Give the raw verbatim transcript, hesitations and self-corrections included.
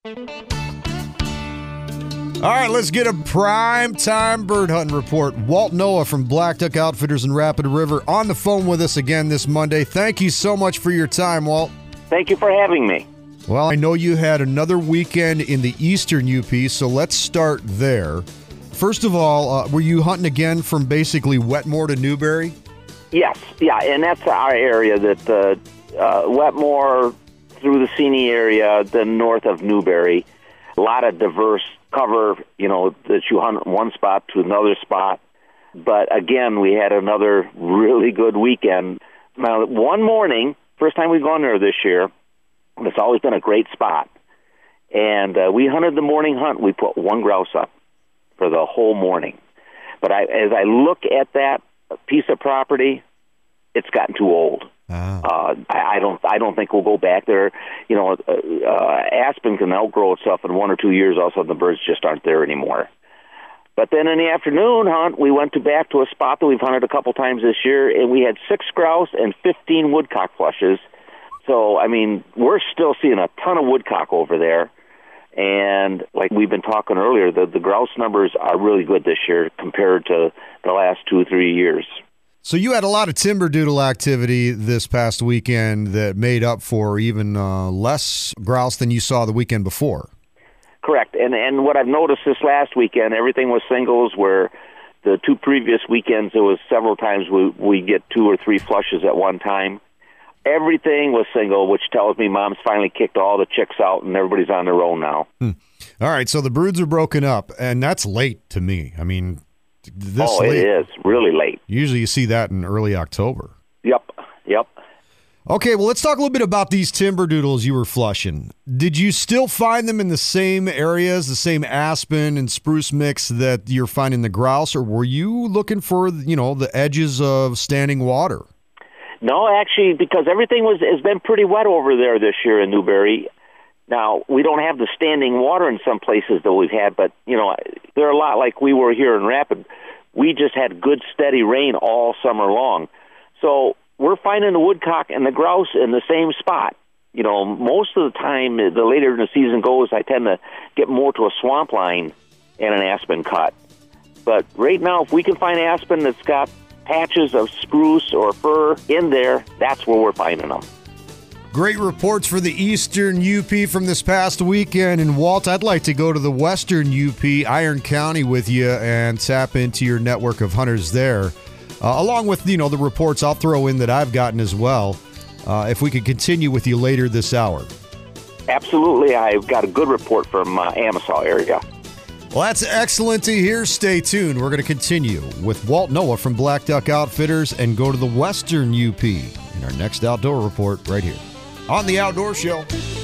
All right, let's get a prime time bird hunting report. Walt Noah from Black Duck Outfitters in Rapid River on the phone with us again this Monday. Thank you so much for your time, Walt. Thank you for having me. Well, I know you had another weekend in the eastern U P, so let's start there. First of all, uh, were you hunting again from basically Wetmore to Newberry? Yes, yeah, and that's our area, that uh, uh, Wetmore through the Seney area, then north of Newberry. A lot of diverse cover, you know, that you hunt from one spot to another spot. But again, we had another really good weekend. Now, one morning, first time we've gone there this year, it's always been a great spot. And uh, we hunted the morning hunt. We put one grouse up for the whole morning. But I, as I look at that piece of property, it's gotten too old. Oh. Uh, I, I don't. I don't think we'll go back there. You know, uh, uh, aspen can outgrow itself in one or two years. All of a sudden, the birds just aren't there anymore. But then in the afternoon hunt, we went to back to a spot that we've hunted a couple times this year, and we had six grouse and fifteen woodcock flushes. So, I mean, we're still seeing a ton of woodcock over there. And like we've been talking earlier, the, the grouse numbers are really good this year compared to the last two or three years. So you had a lot of timber doodle activity this past weekend that made up for even uh, less grouse than you saw the weekend before. Correct. And and what I've noticed this last weekend, everything was singles, where the two previous weekends, there was several times we, we get two or three flushes at one time. Everything was single, which tells me Mom's finally kicked all the chicks out and everybody's on their own now. Hmm. All right, so the broods are broken up, and that's late to me. I mean, this oh, late, it is really late. Usually you see that in early October. Yep, yep. Okay, well, let's talk a little bit about these timber doodles you were flushing. Did you still find them in the same areas, the same aspen and spruce mix that you're finding the grouse, or were you looking for, you know, the edges of standing water? No, actually, because everything was has been pretty wet over there this year in Newberry. Now, we don't have the standing water in some places that we've had, but, you know, they're a lot like we were here in Rapid. We just had good, steady rain all summer long. So we're finding the woodcock and the grouse in the same spot. You know, most of the time, the later the season goes, I tend to get more to a swamp line and an aspen cut. But right now, if we can find aspen that's got patches of spruce or fir in there, that's where we're finding them. Great reports for the eastern U P from this past weekend. And Walt, I'd like to go to the western U P, Iron County, with you and tap into your network of hunters there, uh, along with, you know, the reports I'll throw in that I've gotten as well, uh, if we could continue with you later this hour. Absolutely. I've got a good report from uh, Amosal area. Well, that's excellent to hear. Stay tuned. We're going to continue with Walt Noah from Black Duck Outfitters and go to the western U P in our next outdoor report right here on The Outdoor Show.